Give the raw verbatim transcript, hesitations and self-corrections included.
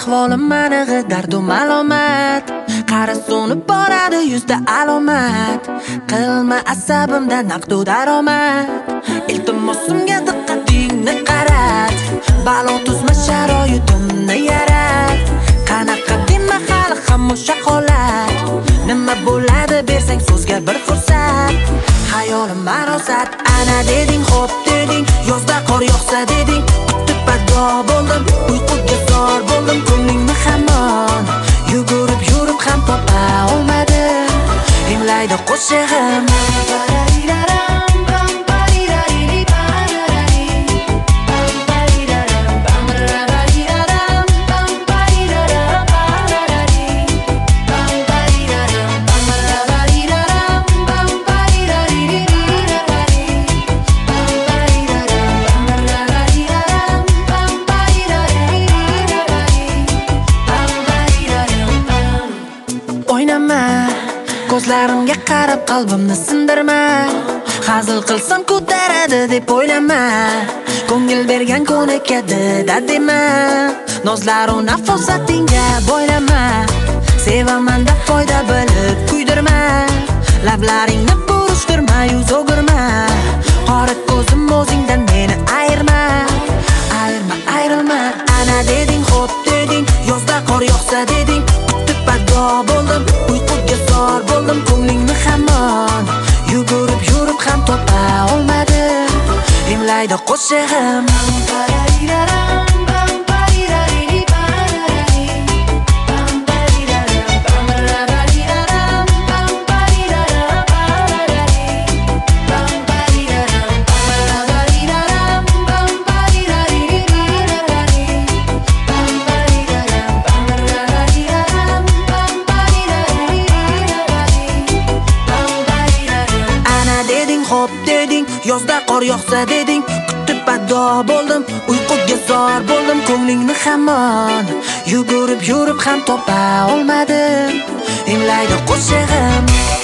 ahvolim manig'i dardu malomat. Qari so'nib boradi yuzda alomat. Qilma asabimda naqdu daromad. Iltimosimga diqqatingni qarat. Balo tuzma sharoitimni yarat. Qanaqa dema hali xamosh holat. Nima bo'ladi bersang so'zga bir fursat. Hayolim marosat. Ana deding, xo'p deding, yozda qor yog'sa deding. Baddo bo'ldim, uyquga zor bo'ldim, ko'nglingni hamon yugurib yurib ham topa olmadim. Imlaydi qo'shig'im ko'zlarimga qarab qalbimni sindirma. Hazil qilsam ko'taradi deb o'ylama. Ko'ngil bergan ko'nikadi da dema. Nozlaru nafosatingga bo'ylama. Sevaman deb foyda bilib kuydirma. Lablaringni burishtirma, yuz o'girma. Qora ko'zim o'zingdan meni ayirma. Ayirma, ayrilma. Ana deding, xo'p deding, yozda qor yog'sa deding. Baddo bo'ldim, uyquga zor bo'ldim, ko'nglingni hamon yugurib yurib ham topa olmadim. Imlaydi qo'shig'im xo'p deding, yozda qor yog'sa deding. Kutib baddo bo'ldim, uyquga zor bo'ldim, ko'nglingni hamon yugurib yurib ham topa olmadim. Imlaydi qo'shig'im